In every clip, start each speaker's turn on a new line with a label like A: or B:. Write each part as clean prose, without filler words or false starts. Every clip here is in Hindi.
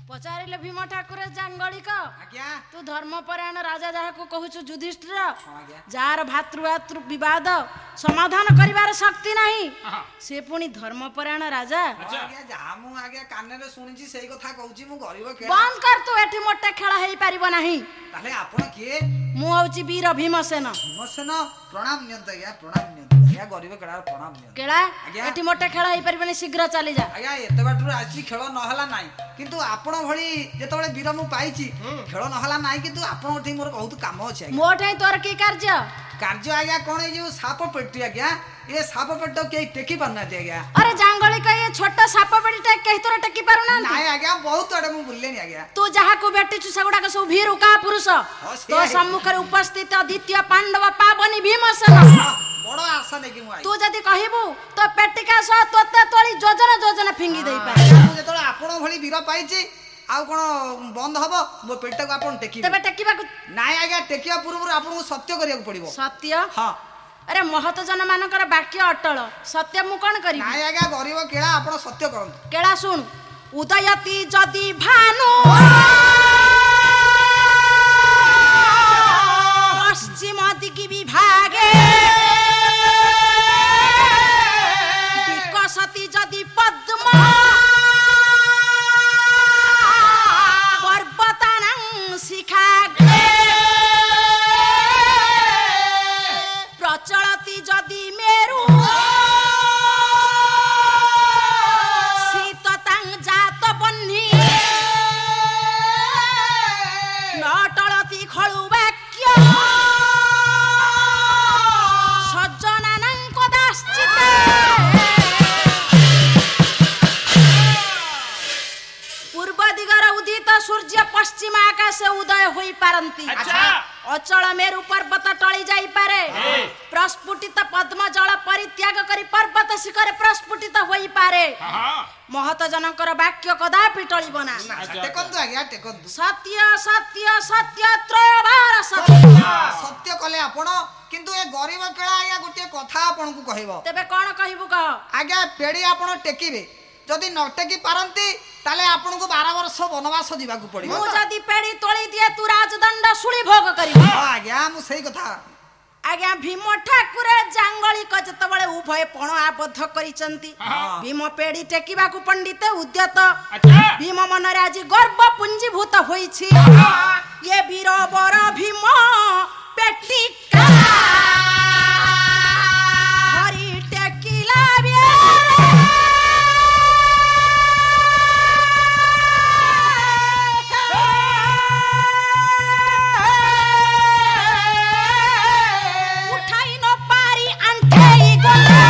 A: पचारे भीम ठाकुर जांगलिक
B: आज्ञा
A: तू धर्मपरायण राजा जहाँ को कहूछु युधिष्ठिर
B: आज्ञा
A: जार भातृ विवाद समाधान करिवार शक्ति नहीं से पुणी धर्मपरायण राजा
B: आज्ञा जहाँ मु आज्ञा काନରେ ଶୁଣିଛି ସେଇ କଥା କହୁଛି ମୁଁ ଗରିବ କେଳା
A: बंद कर तू एठी मोटे खेल हेई पारिबो नाही
B: ତାହେଲେ ଆପଣ କିଏ
A: मु होची वीर भीमसेन
B: ଭୀମସେନ ପ୍ରଣାମ ନିଅନ୍ତୁ ଆଜ୍ଞା ପ୍ରଣାମ ନିଅନ୍ତୁ ଆଜ୍ଞା ଗରିବ କେଳାର ପ୍ରଣାମ ନିଅନ୍ତୁ
A: केला
B: आज्ञा।
A: एठी मोटे खेल हेई पारिबनी शीघ्र चली जा
B: ଆଜ୍ଞା ଏତେ ବାଟରୁ ଆଜି ଖେଳ ନହେଲା ନାହିଁ କିନ୍ତୁ ଆପଣ ଭଳି ଯେତେବେଳେ ବୀର ମୁଁ ପାଇଛି ଖେଳ ନହେଲା ନାହିଁ କିନ୍ତୁ ଆପଣଙ୍କ ଠି ମୋର ବହୁତ କାମ ଅଛି ଆଜ୍ଞା
A: मोठे तोर की कार्य
B: କାର୍ଯ୍ୟ ଆଜ୍ଞା କଣ ଏଇ ଯୋଉ ସାପ ପେଟି ଆଜ୍ଞା ଏ ସାପ ପେଟ କେହି ଟେକି ପାରୁନାହାନ୍ତି ଆଜ୍ଞା
A: अरे जांगलिक ये छोटा साप बेटी टे कहि तोर टेकी पारुना
B: ନାଇଁ ଆଜ୍ଞା ବହୁତ ଆଡେ ମୁଁ ବୁଲିଲେଣି ଆଜ୍ଞା
A: तू जहाँ को बेटी छु सगुडा के सब भीरु का पुरुष
B: ସେ
A: तो सम्मुख रे उपस्थित द्वितीय पांडव पावनी भीमसेन
B: ବଡ ଆଶା ନେଇକି ମୁଁ
A: तू जदि कहबू तो पेटिका सह तोते तोली जोजन जोजन फिंगी देई पारे
B: ମୁଁ ଯେତେବେଳେ ଆପଣ ଭଳି ବୀର ପାଇଛି ଆଉ କଣ ବନ୍ଦ ହବ ମୋ ପେଟକୁ ଆପଣ ଟେକିବେ
A: तेबे टेकीबा
B: ନାଇଁ ଆଜ୍ଞା ଟେକିବା ପୂର୍ବରୁ ଆପଣଙ୍କୁ ସତ୍ୟ କରିବାକୁ ପଡିବ
A: सत्य
B: ହଁ
A: अरे महत जन मानकर वाक्य अटल सत्य मु कोन करी
B: ନାଇଁ ଆଜ୍ଞା ଗରିବ କେଳା ଆପଣ ସତ୍ୟ କରନ୍ତୁ
A: केला सुन उदयती जदि भानु पश्चिम दिगि विभागे विकसति जदि पद्म पर्वतानां शिखाग्रे प्रचलति जदि मेरु शीततां जात बह्नि नटलति खळु वाक्य सज्जनानां कदाश्चित् पूर्व दिगर उदित सूर्य पश्चिम आकाश उदय होई पारंती
C: अच्छा।
A: अचल मेरु पर्वत टळी जाई पारे प्रस्फुटित पद्म जल परित्याग करी पर्वत शिखर प्रस्फुटित होई पारे महत जनकर वाक्य कदापि टळिबो ना
B: ଟେକନ୍ତୁ ଆଜ୍ଞା ଟେକନ୍ତୁ
A: सत्य सत्य सत्य त्रयबार सत्य
B: ସତ୍ୟ କଲେ ଆପଣ କିନ୍ତୁ ଏ ଗରିବ କେଳା ଆଜ୍ଞା ଗୋଟିଏ କଥା ଆପଣଙ୍କୁ କହିବ
A: तेबे कोन कहिबु कह
B: ଆଜ୍ଞା ପେଡି ଆପଣ ଟେକିବେ ଯଦି ନ ଟେକି ପାରନ୍ତି ତାହେଲେ ଆପଣଙ୍କୁ 12 ବର୍ଷ ବନବାସ ଯିବାକୁ ପଡିବ
A: मु जदि पेड़ी तोଳି दिए तू राजदंड सुଳି भोग करिबो
B: ହଁ ଆଜ୍ଞା ମୁଁ ସେଇ କଥା
A: आज्ञा भीम ठाकुर जांगलिक जतबळे उभय पण आबद्ध करिसंती भीम पेड़ी टेकिबाकू पंडित उद्यत भीम मनरे आज गर्व पुंजीभूत होईछि ये वीर बर भीम पेटिका हरि टेकिला उठाई न पारी अंठेई गला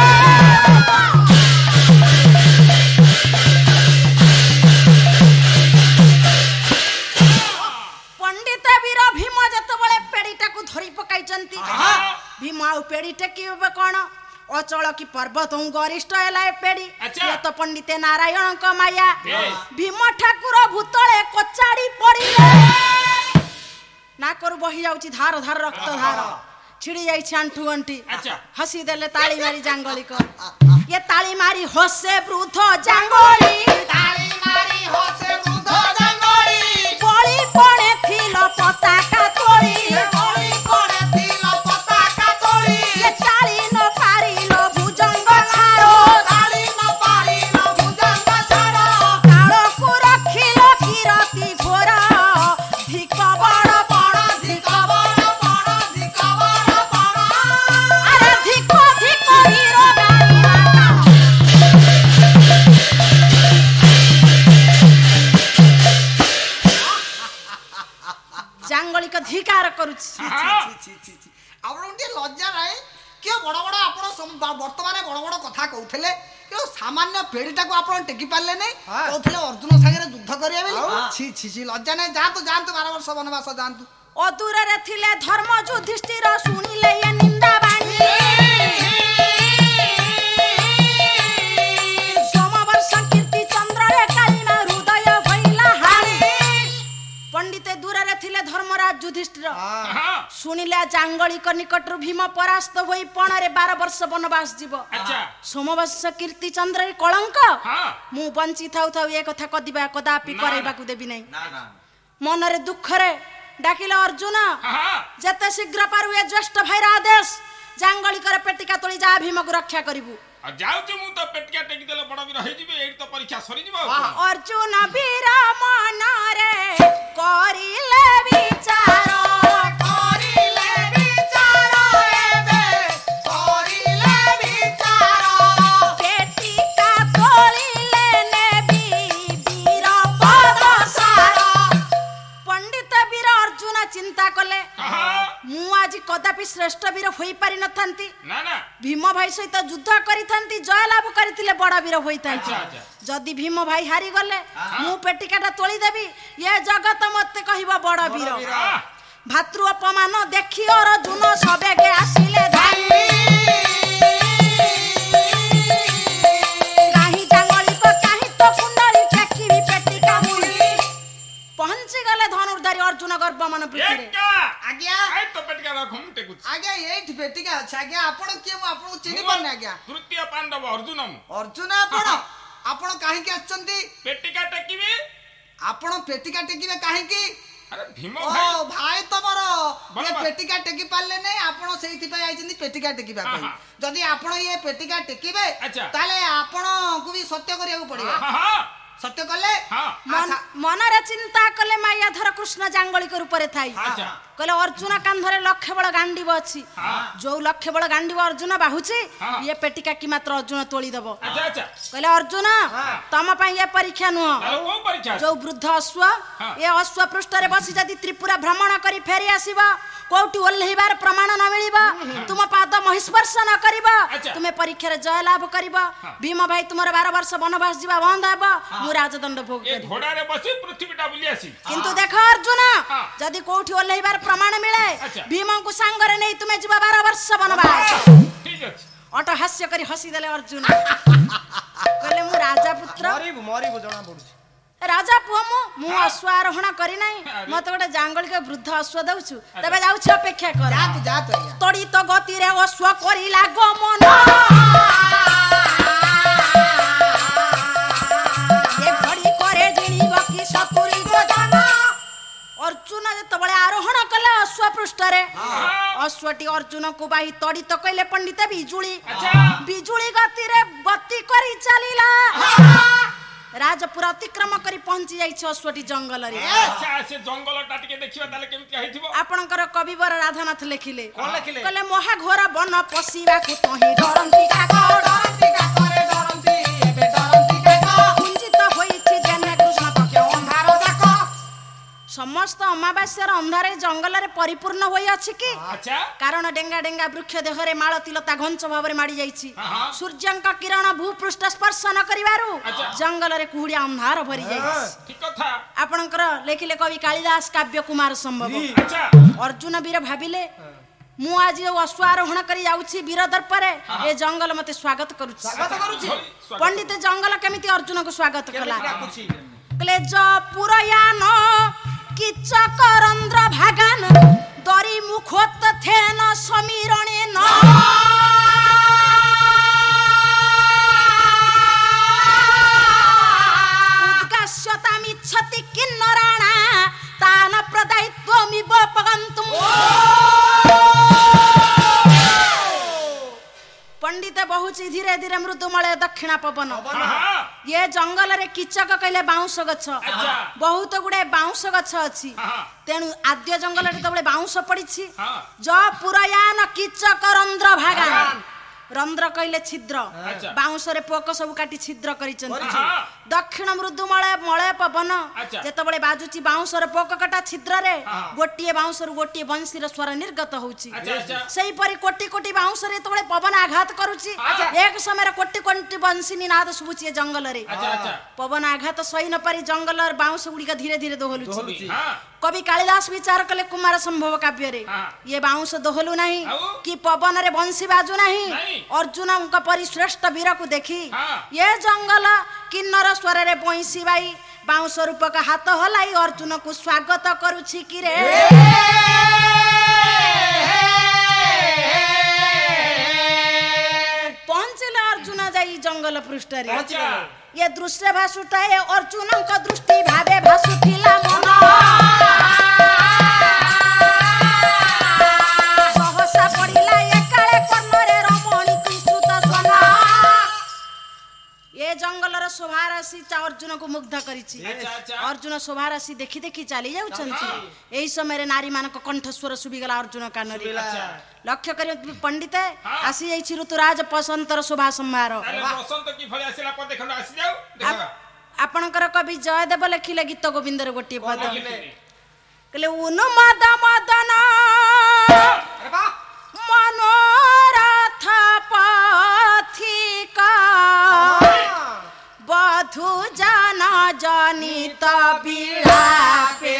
A: पंडित वीर भीम जतबळे पेड़ीटाकू धरी पकाइचंती भीम आउ पेड़ी टेकिबे कोन अचल की पर्वत गरिष्ठ एला पेड़ी
C: अच्छा।
A: ये तो पंडित नारायण को माया भीम ठाकुर भूतले कचाड़ी पड़िले ना करू बही जाउची धार धार रक्त धार छिड़ी जाई आंठू अंटी
C: अच्छा।
A: हसी देले ताली मारी जांगलिक ये ताली मारी हसे वृद्ध जांगली
B: ताली मारी होसे वृद्ध जांगली
A: बळी पणे थिल पताका तोड़ी
B: बळी पड़े तिल पताका तोड़ी
A: ये ताली न पारिल भुजंग छाड़ो
B: ताली न पारिल भुजंग छाड़ो
A: काळकू रखिल किरती घोर धिक बड़ बड़
B: धिक बड़ बड़ धिक बड़ बड़
A: अरे धिक धिक वीर गाई माता जांगलिक धिकार करूछि
B: ଆପଣ ଟିକେ ଲଜ୍ଜା ନାହିଁ କିଏ ବଡ଼ ବଡ଼ ଆପଣ ବର୍ତ୍ତମାନ ବଡ଼ ବଡ଼ କଥା କହୁଥିଲେ କିନ୍ତୁ ସାମାନ୍ୟ ପେଡ଼ିଟାକୁ ଆପଣ ଟେକି ପାରିଲେ ନାହିଁ କହୁଥିଲେ ଅର୍ଜୁନ ସାଙ୍ଗରେ ଯୁଦ୍ଧ କରିବେ ବୋଲି ଛି ଛି ଛି ଲଜ୍ଜା ନାହିଁ ଯାଆନ୍ତୁ ଯାଆନ୍ତୁ 12 ବର୍ଷ ବନବାସ ଯାଆନ୍ତୁ
A: ଅଦୂରରେ ଥିଲେ ଧର୍ମ ଯୁଧିଷ୍ଠିର ଶୁଣିଲେ ଏ ନିନ୍ଦା ବାଣୀ सोमवर्ष कीर्ति चंद्ରରେ କାଳିମା ହୃଦୟ ଭଇଲା ହାଣି पंडित दूर रे थिले धर्मराज युधिष्ठिर
C: हाँ
A: शुणिला जांगलिक निकटरू भीम परास्त होई पणरे 12 वर्ष वनवास जीव
C: अच्छा
A: सोमवंश कीर्ति चंद्र कलंक
C: हाँ
A: मु बंची थाउ थाउ ए कथा कदिबा कदापि
C: ना,
A: करेबाकू देबी नै
B: ନା ନା
A: मनरे दुखरे डाकिले अर्जुन
C: हाँ
A: जेते शीघ्र पारु ए ज्येष्ठ भाईर आदेश जांगलिकर पेटिका तोली जा भीम को रक्षा करिबु
C: जाऊँ मु तो पेटिका टेकी देले बड़ वीर होई जिबे एई तो परीक्षा सरी जिबो
A: अर्जुन वीर मनरे करिले विचार
B: କରିଲେ ବିଚାର ଏବେ କରିଲେ ବିଚାର
A: पेटिका तोलिले नेबी वीर पद सार पंडित वीर अर्जुन चिंता कले
C: हाँ
A: मु आज कदापि श्रेष्ठ वीर होई पारि नथांती
C: ना ना
A: भीम भाई सहित युद्ध करिथांती जय लाभ करथिले बड़ वीर होइथांती
C: अच्छा अच्छा
A: जदि भीम भाई हारी गले मु पेटिकाटा तोली देबी ये जगत मते कहिबा बड़ वीर
C: हाँ
A: भातृ अपमान देखि अर्जुन सवेगे आसिले धाई काही जांगलिक काही तो कुंडली टेकिबी पेटिका मुई पहुंची गले धनुर्धारी अर्जुन गर्भ मन पृथ्वी
C: एका
B: ଆଜ୍ଞା
C: आई तो पेटिका रखम टेकुछ
B: ଆଜ୍ଞା ଏଇଠି ବେଟିକା ଅଛି ଆଜ୍ଞା ଆପଣ କିଏ ମୁଁ ଆପଣଙ୍କୁ ଚିହ୍ନି ପାରୁନି ଆଜ୍ଞା
C: ତୃତୀୟ ପାଣ୍ଡବ ଅର୍ଜୁନ
B: ଅର୍ଜୁନ ଆପଣ ଆପଣ କାହିଁକି ଆସିଛନ୍ତି
C: पेटिका टेकिबे
B: ଆପଣ ପେଟିକା ଟେକିବେ କାହିଁକି
C: अरे भीम
B: ଓ
C: भाई
B: ଭାଇ ତମର
C: ଭଲ
B: ଇଏ
C: ଭଲ।
B: ପେଟିକା ଟେକି ପାରିଲେ ନାହିଁ ଆପଣ ସେଇଥିପାଇଁ ଆଇଛନ୍ତି ପେଟିକା ଟେକିବା ପାଇଁ
C: ହଁ, ହଁ।
B: ଯଦି ଆପଣ ଇଏ ପେଟିକା ଟେକିବେ
C: ଆଚ୍ଛା।
B: ତାହେଲେ ଆପଣଙ୍କୁ ବି ସତ୍ୟ କରିବାକୁ ପଡିବ
C: हाँ हाँ
B: ସତ୍ୟ କଲେ
C: हाँ
B: ଆଚ୍ଛା।
A: मनरे चिंता कले मायाधर कृष्ण जांगलिक रूपरे थाई
C: अच्छा
A: कहले अर्जुन कांधरे लक्ष्य बळ गांडीब अछि
C: हाँ
A: जो लक्ष्य बळ गांडीब अर्जुन बाहुची
C: हाँ।
A: ये पेटिका की मात्र अर्जुन तोली दबो
C: अच्छा अच्छा
A: कहले अर्जुन तम पई ये परीक्षा नुह
C: अरे वो परीक्षा
A: जो वृद्ध अश्व
C: हाँ।
A: ये अश्व पृष्ठ रे बसी जदी त्रिपुरा भ्रमण करी फेरी आसीबा कोउटी ओल्हेबार प्रमाण न मिलिबा तुम पाद महिस्पर्श न करिबा
C: अच्छा।
A: तुमे परीक्षा रे जय लाभ करिबा भीम भाई तुमर 12 वर्ष वनवास जीवा बंद हबा मु राजदंड भोग
C: ए
A: करी
C: घोड़ा रे बसी पृथ्वीटा बुली आसी
A: किंतु देखो अर्जुन
C: हाँ।
A: जदी कोउठी ओल्हेबार प्रमाण मिले
C: अच्छा।
A: भीम को सांगरे नै तुमे जीवा 12 वर्ष वनवास
C: ठीक अछि
A: अटहास्य करी हसी देले अर्जुन कहले मु राजा पुत्र
D: मरिबु जणा पडुछि
A: राजा पुଅ ମୁଁ ଅଶ୍ଵ ଆରୋହଣ କରି ନାହିଁ ମତେ ଗୋଟେ ଜାଙ୍ଗଳିକ ବୃଦ୍ଧ ଅଶ୍ଵ ଦଉଛୁ ତେବେ ଯାଉଛି ଅପେକ୍ଷା କର
B: ଯାଆନ୍ତୁ ଯାଆନ୍ତୁ ଆଜ୍ଞା
A: ତଡ଼ିତ ଗତିରେ ଅଶ୍ଵ କରିଲା ଗମନ ଏ ଘଡ଼ି କରେ ଜିଣିବ କି ସତୁରି ଯୋଜନ अर्जुन ଯେତେବେଳେ ଆରୋହଣ କଲେ ଅଶ୍ଵ ପୃଷ୍ଠରେ ଅଶ୍ଵଟି ଅର୍ଜୁନକୁ ବାହି ତଡ଼ିତ କହିଲେ ପଣ୍ଡିତ ବିଜୁଳି ବିଜୁଳି ଗତିରେ ଗତି କରି ଚାଲିଲା राजपुर अतिक्रम करी पहुंची जाइछ अश्वटी जंगल रे
C: अच्छा से जंगलटा टिके देखिबा ताले केमति आइथिबो
A: आपणकर कविवर राधानाथ लेखिले
D: कोन लेखिले
A: कहले महाघोर वन पशिबा को तही डरंती
B: रे डरंती ଏବେ ଡରନ୍ତି କାକ
A: कुंजित होइछि जने कृष्ण पक्ष
B: ଅନ୍ଧାର ଯାକ
A: समस्त अमावास्यार अंधारे जंगल रे परिपूर्ण होई अछि कि
C: अच्छा
A: कारण डेंगा डेंगा वृक्ष देहरे मालती लता घंच भाबरे माडी जाइछि
C: हाँ।
A: सूर्यंक किरण भूपृष्ठ स्पर्श न करिवारु
C: अच्छा।
A: जंगल रे कुहुडिया अंधार भरि जाइछि
C: ठीक कथा
A: आपणकर लेखिले कवि कालिदास काव्य कुमार संभव
C: अच्छा
A: अर्जुन वीर भाबिले मु आज अश्व आरोहण करी जाउछि वीर दर्परे ए जंगल मते स्वागत करूछि
D: स्वागत करूछि
A: पंडित जंगल केमिति अर्जुन को स्वागत कला
D: डाकुछि
A: क्लेज पुरयान किचक रंद्र भागान दरी मुखोत थेन समीरणे न उद्गास्यतामिच्छति किन्नराणा तान प्रदायित्वमिव पगन्तुम् पंडित बहुची धीरे धीरे मृदुमलय दक्षिणा पवन
C: हाँ
A: ये जंगल रे किचक कहले बाउंस गछ
C: अच्छा।
A: बहुत गुडे बाउंस गछ अछि
C: हाँ
A: तेणु आद्य जंगल रे तबले बाउंस पड़िछि
C: हाँ
A: ज पुरयान किचक रंध्र भागान रंध्र कहले छिद्र
C: अच्छा।
A: बाउंस रे पोक सब काटी छिद्र करिचंती
C: हाँ
A: दक्षिण मृदुमलय मलय पवन
C: अच्छा।
A: जेतबळे बाजुची बाउंस रे पोक कटा छिद्र रे
C: हाँ।
A: गोटिए बाउंस रे गोटिए बंसी रे स्वर निर्गत होउची
C: अच्छा अच्छा
A: सेही परि कोटि कोटि बाउंस रे तबळे पवन आघात करूची
C: अच्छा।
A: एक समय रे कोटि कोटि बंसी निनाद सुबुची जंगल रे
C: अच्छा अच्छा
A: पवन आघात सही न पारी जंगल बाउंस गुड़िका धीरे धीरे दोहलुची
C: हाँ
A: कवि कालिदास विचार कले कुमार संभव काव्य रे
C: हाँ।
A: ये बाउंस दोहलु नहीं
C: आउ?
A: कि पवन रे बंसी बाजू नहीं
C: नहीं।
A: अर्जुन का परि श्रेष्ठ वीर को देखी
C: हाँ।
A: ये जंगल किन्नर स्वर रे बंसी बाई बाउंस रूपक हाथ हलाई अर्जुन को स्वागत करुछि कि रे पहुंचले अर्जुन जाई जंगल पृष्ठ रे ये दृश्य भासुताए अर्जुन को दृष्टि भावे भासुथिला मन सहसा पड़िला एकाले कर्णरे रमणी कृष्णुत सोना ये जंगलर शोभा राशि अर्जुन को मुग्ध करिछि अर्जुन शोभा राशि देखि देखि चली जाउछन्ति एही समय रे नारी मानक कंठ स्वर सुबि गला अर्जुन कानरी लक्ष्य करी पंडित आसी जाइछि ऋतुराज बसंतर शोभा समारोह
C: बसंत की फळे आसिला पर देखन आसी जाऊ देखा
A: आपणकर कवि जयदेव लिखिले गीत गोविंदर गोटे पद कहले उन्माद मदन मनोरथ पथिका बधु जन जनित बिलापे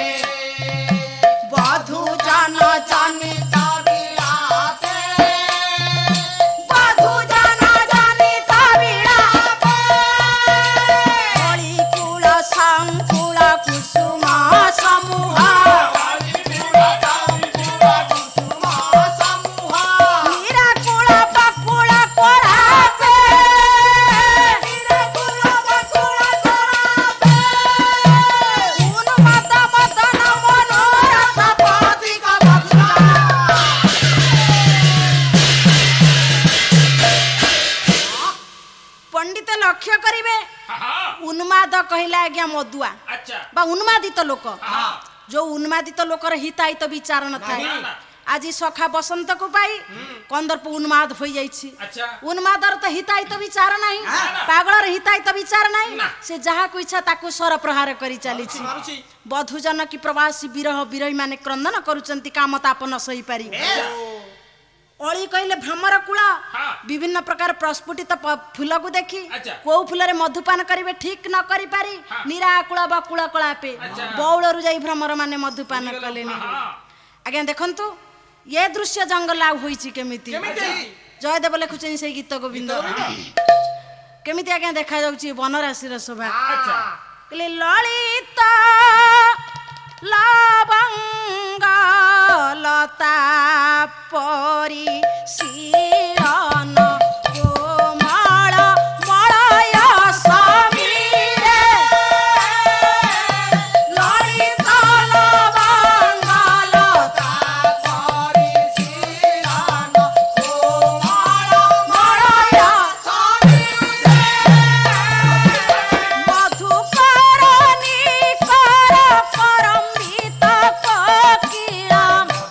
A: बधु जन जनित बिलापे बधु जन जनित बिलापे कलिकुल संकुल कुसुम समूह उन्माद कहला आज्ञा मदुआ बा उन्मादित लोक जो उन्मादित लोकर हिताहित विचार न थाए आज सखा बसंत को पाई कंदर्प उन्माद हो जाइछि उन्मादर तो हिताहित विचार नहीं पागलर हिताहित विचार नहीं से जहा को इच्छा ताकू सर प्रहार करी चलीछि बधुजन की प्रवासी विरह विरही माने क्रंदन करूचंती काम ताप न सही पारी ओली कहले भ्रमर कूल विभिन्न प्रकार प्रस्फुटित फूल को देखी को फूल रे मधुपान करिवे ठीक न करि पारी निराकुल बकुल कलापे बौलरु जाई भ्रमर माने मधुपान कलेनी आज्ञा देखंतु ये दृश्य जंगल आ होईची केमिति जयदेव लेखुचेन से गीत गोविंद केमिति आज्ञा देखा जाउची वनराशि र शोभा कहले ललित लवंग लता परी शीलन कोमल मलय समीरे ललित लवंग लता परी शीलन कोमल मलय समीरे मधुकरणी कर परमृत कोकिला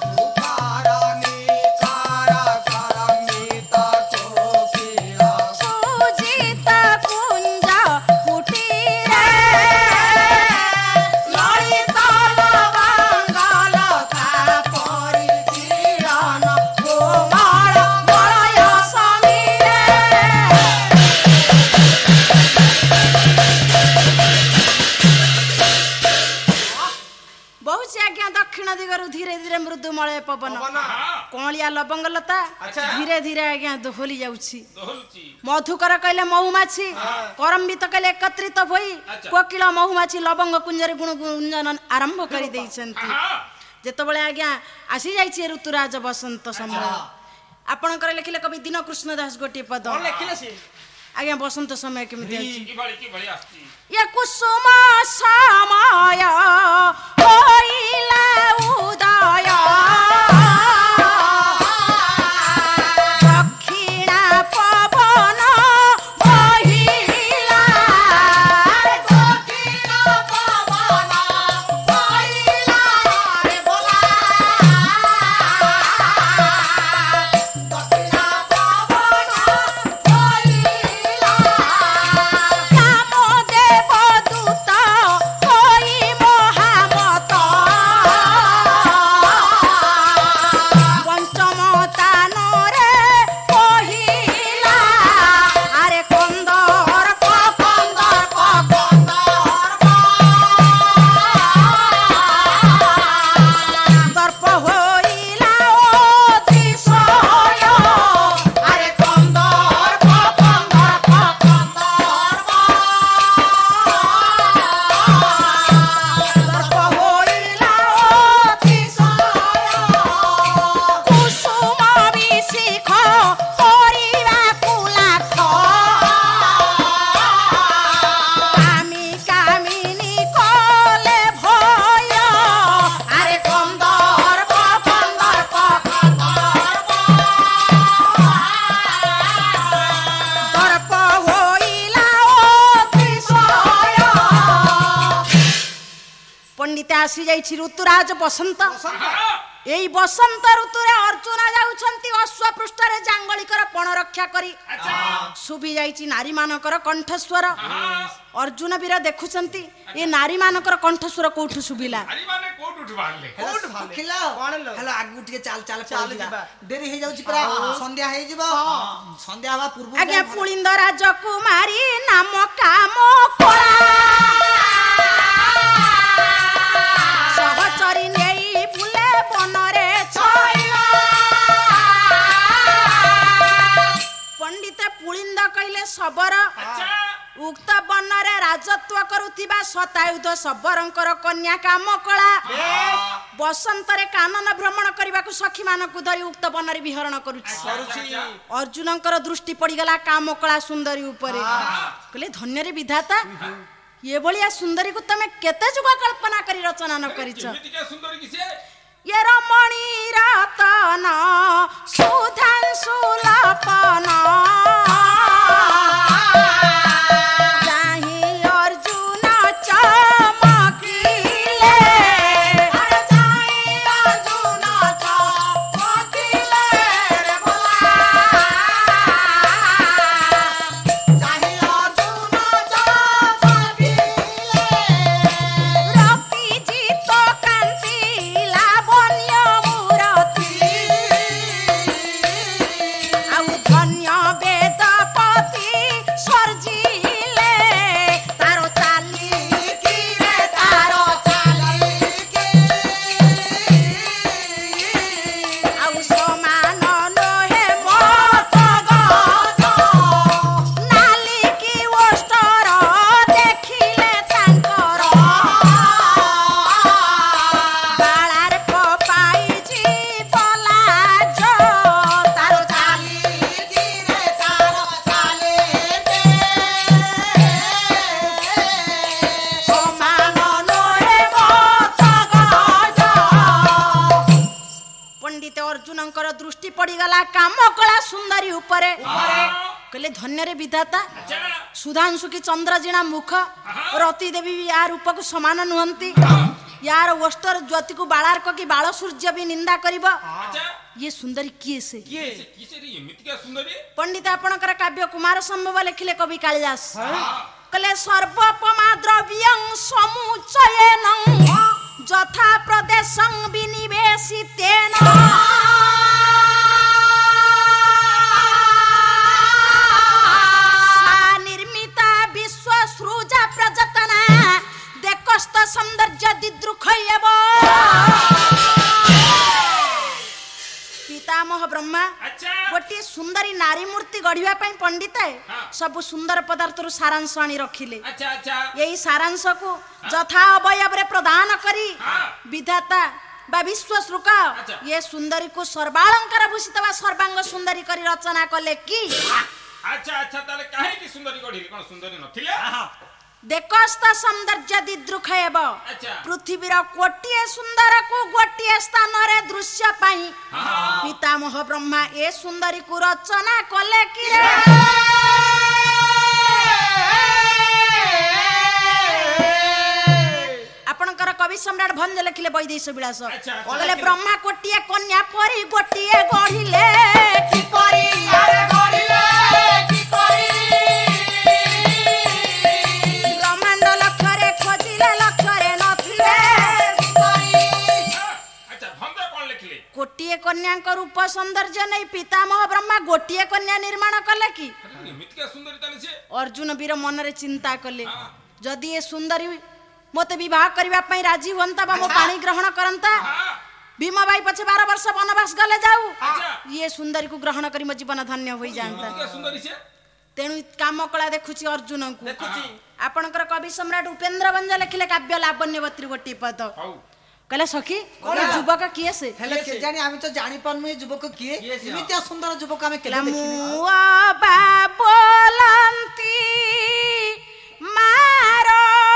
A: धीरे धीरे मृदु मलय पवन कलिया लवंग लता धीरे धीरे आज्ञा दोहली जाउछि मधुकर कहले महुमाछी करम्बित कहले एकत्रित होई कोकिल महुमाछी लवंग कुंजरे गुणगुंजन आरंभ करि दैछन्ति जेतबेले आज्ञा आसी जाइछि ऋतुराज बसंत समय आपणकर लिखिले कवि दीन कृष्ण दास गोटे पद आज्ञा बसंत समय केमिति आछि ये कुसुम समय होइला उदय दक्षिण पवन बहिला दक्षिण पवन बहिला रे बोला दक्षिण पवन बहिला कामदेव दूत होई महामत पंडित आसी जाइछि ऋतुराज बसंत एई बसंत ऋतुरे अर्जुन जाउछंती अश्व पृष्ठरे जांगलिकर पण रक्षा करी सुबि जाइछि नारी मानकर कंठस्वर अर्जुन वीर देखुछंती ए नारी मानकर कंठस्वर कोठु सुबिला
C: नारी माने कोठ उठ बाहरले
B: खिला हेलो आगु टिके चाल चाल पळिबा देरी हे जाउछि पुरा संध्या हे जिवो संध्या हवा पूर्व
A: आगे पुलिंद राजकुमारी नाम काम कोला सहचरी नेई बुले बनरे छइला पंडित पुलिंद कइले सबर उक्त बनरे राजत्व करुथिबा शतायुध सबरंकर कन्या काम कला बसंतरे कानन भ्रमण करबाकू सखी मानकू धरी उक्त बनरे विहरण करूछि अर्जुनकर दृष्टि पड़ीगला काम कला सुंदरी उपरे कहले धन्य रे विधाता ये भलिया सुंदरी को तमे केते जुग कल्पना करी रचना न करिछ
C: एमितिका सुंदरी किसे
A: ये रमणी रतन सुधांशु लपन जाहि अर्जुन चमकीले जाहि अर्जुन चमकीले रे भोला जाहि अर्जुन चमकीले रति जित कांति लावण्य मूरति आउ धन्य वेदपति सर्जिले तारो चाली की रे तारो चाली की आउ समान नहे मत गज नाली की ओष्टर देखिले तांकर बाळार कपाइछि पलाज तारो चाली की रे तारो चाली की समान नहे मत गज पंडित अर्जुनकर दृष्टि पड़ीगला काम कला सुंदरी उपरे कहले धन्य रे विधाता सुधांशु की चंद्रजीणा मुख रति देवी भी यार रूप को समान नुहंती यार ओष्टर ज्योति को बालार्क की बाल सूर्य भी निंदा करिबा ये सुंदरी किए से
C: किसे रे एमितिका सुंदरी
A: पंडित आपणकर काव्य कुमार संभव लिखिले कवि कालिदास कहले सर्वोपमा द्रव्यं समुच्चयेन यथा प्रदेशं विनिवेशितेन सा निर्मिता विश्वसृजा प्रजतना देखस्त सौंदर्य दिद्रुखयव पितामह ब्रह्मा
C: अच्छा
A: गोटे सुंदरी नारी मूर्ति गढ़िया पई पंडित सब सुंदर पदार्थ रु सारांश आनी रखिले
C: अच्छा अच्छा
A: यही सारांश को यथा अवयव रे प्रदान करी विधाता बा विश्व श्रुक ये सुंदरी को सर्वालंकार भूषित बा सर्वांग सुंदरी करी रचना कले की
C: अच्छा अच्छा ताले काहे की सुंदरी गढ़िले कोन सुंदरी नथिले
A: देखस्त सौंदर्य दिद्रुखयब
C: अच्छा
A: पृथ्वीर कोटिए सुंदर को गोटिए स्थान रे दृश्य पाई पितामह ब्रह्मा ए सुंदरी को रचना कले की आपणकर कवि सम्राट भंज लिखिले वैदेश विलास कहले ब्रह्मा कोटिए कन्या परी गोटिए गढ़िले की परी अरे गढ़िले की परी ब्रह्मांड लक्षरे खोजिले लक्षरे नथिले की परी
C: अच्छा भंज कोन लिखिले
A: गोटिए कन्या को रूप सौंदर्य नहीं पितामह ब्रह्मा गोटिए कन्या निर्माण कले की
C: एमितिका सुंदरी ताले से
A: अर्जुन वीर मन रे चिंता कले जदि ए सुंदरी मते विवाह करबा पई राजी होंता बा मो पानी ग्रहण करंता भीमा भाई पछे 12 वर्ष वनवास गले जाऊ ये सुंदरी को ग्रहण करी मो जीवन धन्य होई जानता
C: एमितिका सुंदरी से
A: तेनु काम कला देखुची अर्जुन को आपनकर कवि सम्राट उपेंद्र बंज लिखिले काव्य लावण्यवती गोटी पद कहले सखी युवक किए से
B: हेले के जानी आमी तो जानी पानु युवक किए एमितिया सुंदर युवक आमे केले देखिनी
A: मुआ बा बोलंती मारो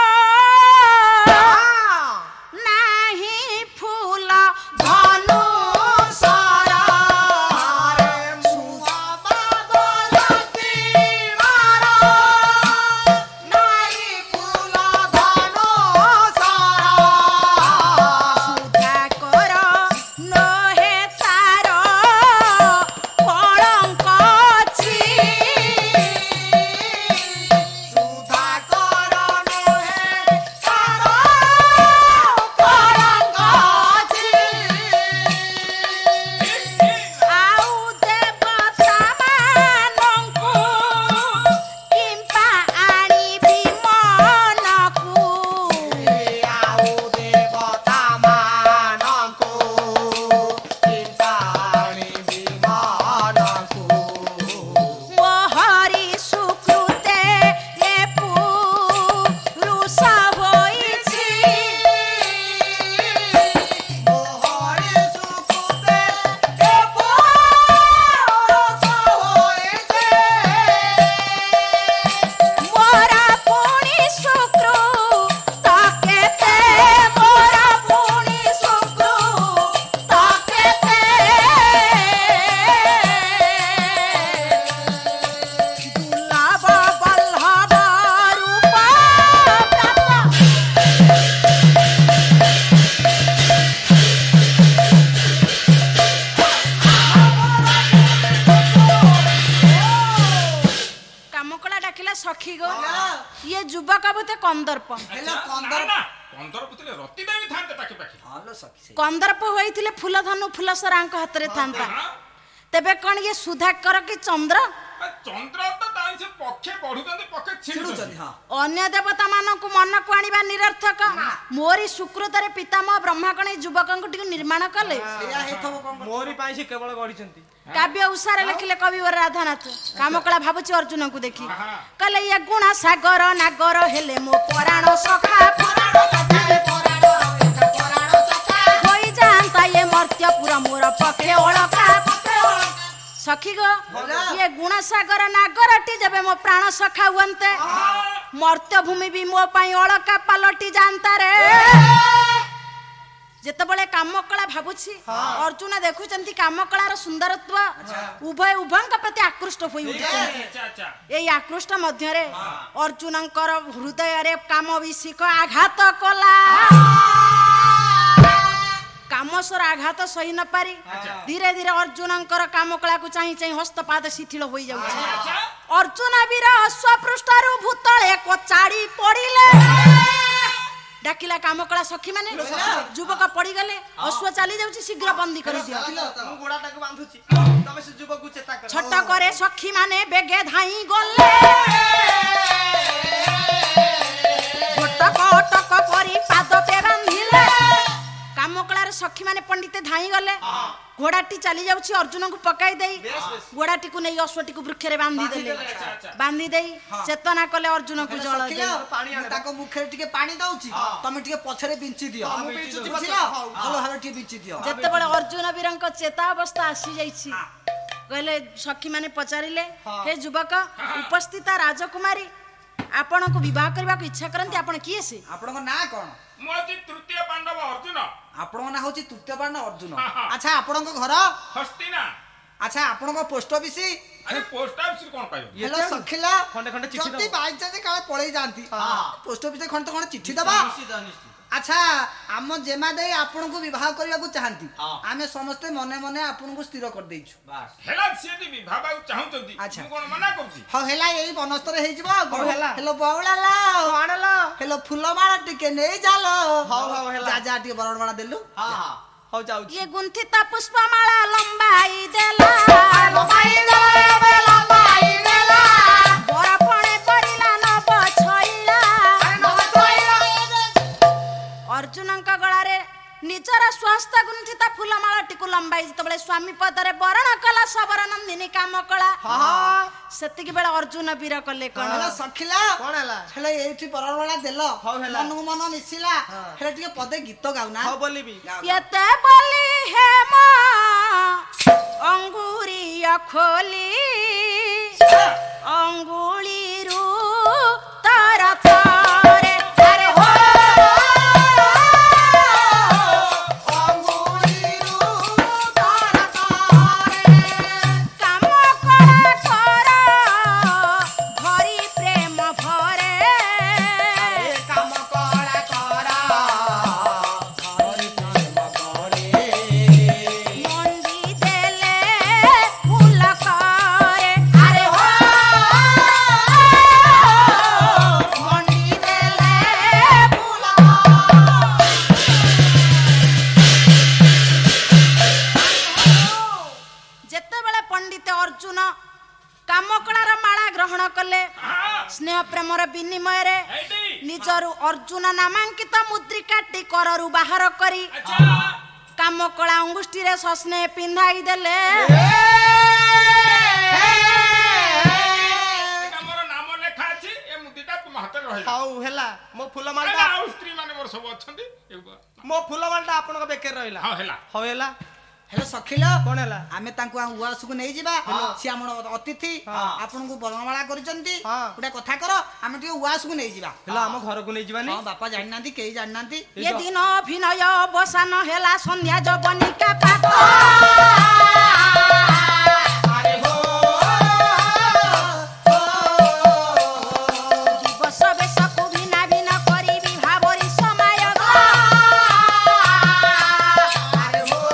A: नाही फूल धनु सारा रे मुआ बा बोलंती मारो नाही फूल धनु सारा ये युवक बोधे कंदर्प
B: हेलो कंदर
C: कंदर पुतले रति देवी थांते पाखे पाखे
B: हालो सखी
A: कंदर्प होइथिले फूलधनु फूलसरांक हातरे थांता तेबे कौन ये सुधाकर कि चंद्र
C: चंद्र तो ताई से पक्षे बढ़ुचंदी पक्षे छिड़ुचंदी
A: अन्य देवता मानक मन को आनिबा निरर्थक मोरी सुकृतरे पितामह ब्रह्मा कण युवकंक टिक निर्माण कले
D: मोरी पाई से केवल गढिचंती
A: काव्य उसारे लिखिले कविवर राधानाथ कामकला भाबुची अर्जुन को देखी कले ये गुण सागर नागर हेले मो पुराण सखा होई जानता ये मर्त्यपुर मोर पखे ओळका सखी गो ये गुण सागर नागरटी जबे मो प्राण सखा हुअन्ते मर्त्य भूमि भी मो पाई ओळका पलटी जानता रे जेतबळे कामकला भाबुछि अर्जुन देखुचंती कामकलार सुंदरत्व उभय उभयंक प्रति आकृष्ट होई उठिचंती एई आकृष्ट मध्य रे अर्जुनंकर हृदय रे काम विशिख आघात कला कामसर आघात सही न पारी धीरे धीरे अर्जुनंकर कामकला को चाहि चाहि हस्तपाद शिथिल होई जाउछि अर्जुन वीर अश्वपृष्ठरु भूतळे को चाडी पडिले डाकिला कामकला सखी माने युवक पड़ी गले अश्व चली जाउछि शीघ्र बंदी कर दियो
D: मु गोडाटा को बांधुछि तमे से युवक को चेता कर
A: छट करे सखी माने बेगे धाई गले टक टक परी पाद पे बांधिले कामकलार सखी माने पंडिते धाई गले घोड़ाटी चली जाउछि अर्जुन को पकाई देई घोड़ाटी को नै अश्वटी को वृक्ष रे बांधी देई चेतना कले अर्जुन को जळ दे
B: पानी ताको मुखे टिके पानी दउछि तमे टिके पछरे बिंची दियो हेलो हेलो टिके बिंची दियो
A: जत्ते बळे अर्जुन वीरंक चेता अवस्था आसी जाइछि कहले सखी माने पचारिले हे युवक उपस्थित राजकुमारी आपण को विवाह करबा को इच्छा करंती आपण किए से
B: आपण को ना कोन
C: मोती तृतीय पांडव अर्जुन
B: आपण ना होची तृतीय पांडव अर्जुन अच्छा आपण को घर
C: हस्तिना
B: अच्छा आपण को पोस्ट ऑफिस
C: अरे पोस्ट ऑफिस कोन पाइयो
B: हेलो सखिला
D: खंडे खंडे चिट्ठी
B: जति बाई चाहे काले पळेई जानती पोस्ट ऑफिस खंडे खंडे चिट्ठी दबा अच्छा आम जेमा दे आपण को विवाह करबा को चाहंती आमे समस्त मने मने आपण को स्थिर कर देइछु
C: बस हेला से विवाह बा चाहंतंती
B: अच्छा
C: कोन मना करती
B: ह हेला एई बनस्तर हेइ जिवो हेलो बौला ला
D: आणलो
B: हेलो फुलमाला टिके नै जालो
D: हां हेला
B: जा जा टिके बरणमाला देलु
D: हां हो जाउछि
A: ये गुंथिता पुष्पमाला लंबाई देला बरपणे परिला न बछइला अर्जुनंक गळारे निजर स्वास्थ्य गुंथिता फुलमाला टिकु लंबाई जतबळे स्वामी पदरे बरण कला सबर नंदिनी कामकला सेतिक बेला अर्जुन वीर कले कोन
B: हेलो सखिला
D: कोन हला
B: हेलो एठी बरणमाला देलो मन को मन मिसिला हेला टिके पदे गीत गाउना
D: हो बोलिबी
A: यते बोली हे मा अंगुरिया खोली अंगुली रु तारा तारे अरे हो अंगुली रु तारा तारे काम करा भरी प्रेम भरे
D: काम करा भरी प्रेम भरे
A: मंडी देले फूल करे अरे हो मंडी देले फूल जेतेबेले पंडित अर्जुन कामकलार माला ग्रहण कले स्नेह प्रेमर विनिमय रे निजरु अर्जुन नामांकित मुद्रिकाटी कररु बाहर करी कामकला अंगुष्ठी रे सस्ने पिंधाई देले
C: हमर नाम लेखा अछि ए मुदिटा तुम हाथ रे रहि
D: हाउ हेला मो फूल
C: एला
D: मालटा
C: आ स्त्री माने मोर सब अछंती
D: मो फूल मालटा आपन को बेकर रहिला
C: हां हेला
D: हो हेला
B: हेलो सखिला
D: कोन हेला
B: आमे तांको उवास को नै जिबा सी हमर अतिथि आपन को बरणमाला करिसंती गुडा कथा करो आमे टिके उवास को नै जिबा
D: हेला हम घर को नै जिबानी
B: हां बापा जानि नांती केई जानि नांती
A: ये दिन अभिनय बसान हेला संध्या जवनिका पात
D: अरे हो
A: दिवस बेश को भिना भिन्न करी विभावरी समय
D: अरे हो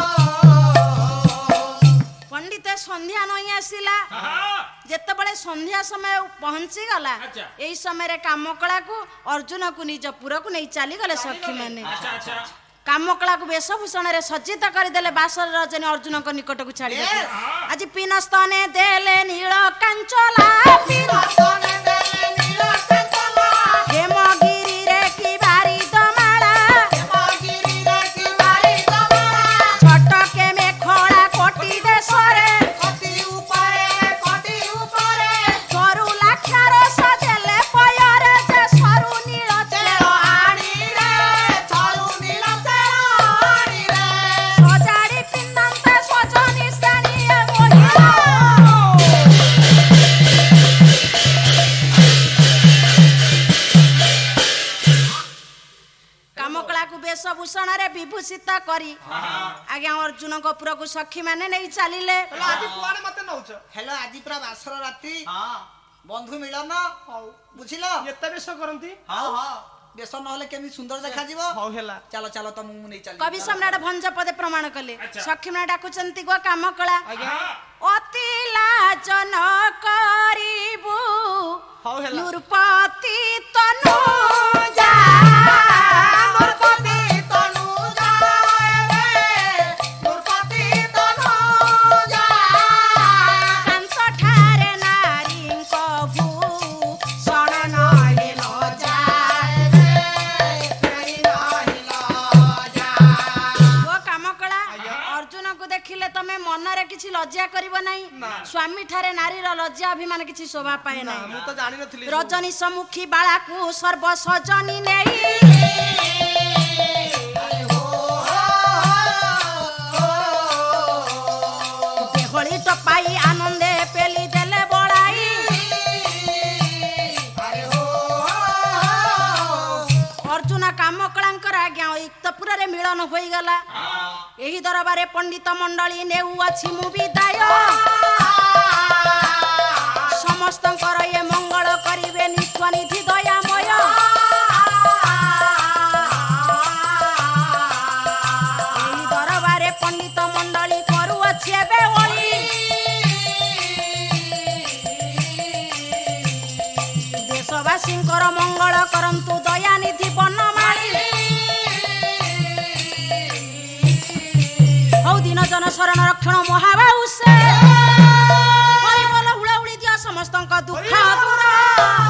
A: पंडित संध्या नई आसिला जेतेबेले संध्या संध्या समय पहुंची गला
C: अच्छा।
A: एई समय रे कामकला को अर्जुन को निज पुर को नहीं चली गले सखी माने
C: अच्छा अच्छा
A: कामकला को वेशभूषण रे सज्जित कर देले बासर रजनी अर्जुन को निकट को छाड़ी देले आज पिनस्तने देले नील कांचला पिनस्तने देले नील कांचला हेमगिरी रे की बारी दमाला हेमगिरी रे की बारी दमाला छटके में खड़ा कोटी देशरे कोटी ऊपरे सरू लाक्षार सदेले पयरे जे सरू नील चेल आणी रे सरू नील सजाड़ी पिंदंते सजनी स्थानीय मोहिला कामकला को वेशभूषण रे विभूषित करी आज्ञा अर्जुन को पुर को सखी माने नहीं चलिले
D: आज कुआड़े मते नउछ
B: हेलो आज पूरा बासर रात्रि
D: हां
B: बंधु मिलन बुझिलो
D: एते बेस करंती
B: हां हां बेस नहले केमी सुंदर देखा जीवो
D: हौ हेला
B: चलो चलो तुम नहीं चली
A: कवि सम्राट भंज पदे प्रमाण कले सखी माने डाकुचंती गो कामकला अति लाज न करिबु
D: हौ हेला
A: नृपति तनु जा नृपति तनु जा नृपति तनु जा कांत ठारे नारी कभु सण नहि न जाय रे नहि न जाय ओ कामकला अर्जुन को देखिले तमे मन रे किछि लज्जा करिवो नाही स्वामी ठारे नारी रो लज्जा अभिमान किछि शोभा पाए
D: ना
A: नाही
D: मु तो जानि नथली
A: रजनी सम्मुखी बाला को सर्व सजनी नेई देहली टपाई आनंदे पेली देले बड़ाई अर्जुन कामकलांकर आज्ञा युक्तपुर रे मिलन होई गला एही दरबारे पंडित मंडली नेउ अछि मु विदाय समस्तंकर ये मंगल करिवे निस्वनिधि दयामय एही दरबारे पंडित मंडली करू अछि एबे ओली देशवासींकर मंगल करंतु दयानिधि बनमाली हौ दिन जन शरण रक्षण महाबाहु से हरि बोल हुळहुळी दिया समस्तंक दुख दूर